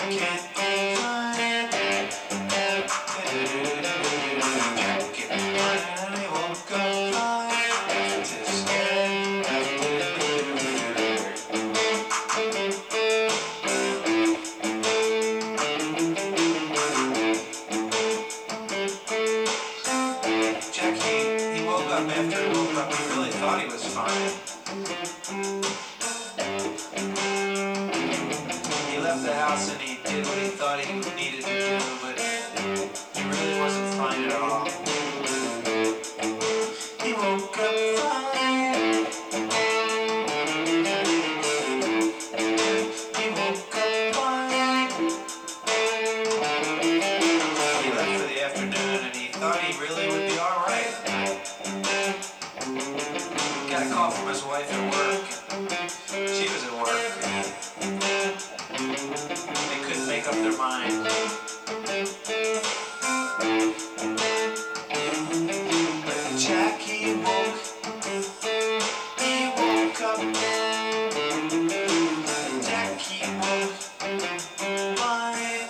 can't find. Jack can't find. He woke up fine. Left his head. Jack, he woke up after he woke up. He really thought he was fine. He left the house and he did what he thought he needed to do, but he really wasn't fine at all. He woke up fine. He woke up fine. He left for the afternoon and he thought he really would be alright. Got a call from his wife at work. She was at work. They couldn't make up their mind. But Jack, he woke up. Jack, he woke fine.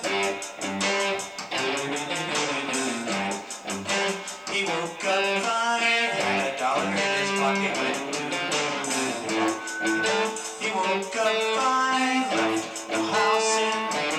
He woke up fine. Had $1 in his pocket when he woke up fine. Left the house in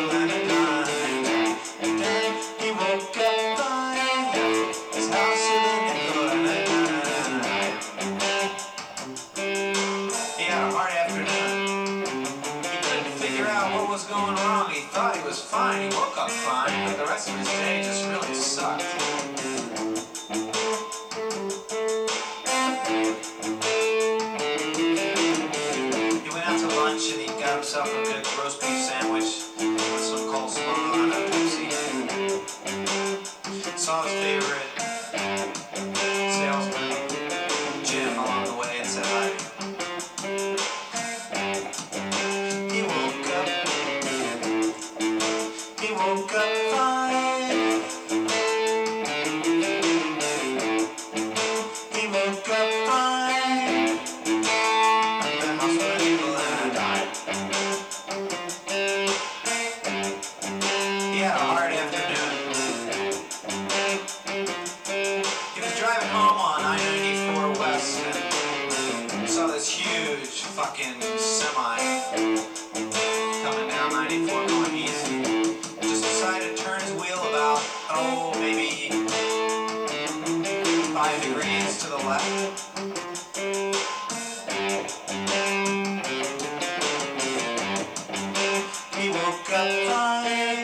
he woke up fine, left his house in the nickel and a dime. He had a hard afternoon. He couldn't figure out what was going wrong. He thought he was fine. He woke up fine, but the rest of his day just really sucked. He went out to lunch and he got himself a good roast beef sandwich with some coleslaw and a Pepsi. Saw his favorite salesman, Jim, along the way and said hi. He woke up fine. He woke up fine. The house was a nickel and a dime. He had a hard afternoon. He was driving home on I-94 West and saw this huge fucking semi coming down 94 going easy. Just decided to turn his wheel about, maybe 5 degrees to the left. He woke up fine.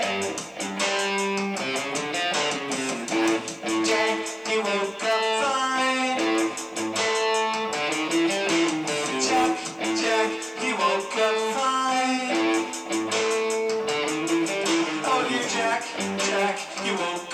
Jack, he woke up fine. Jack, he woke up fine. Oh dear Jack, he woke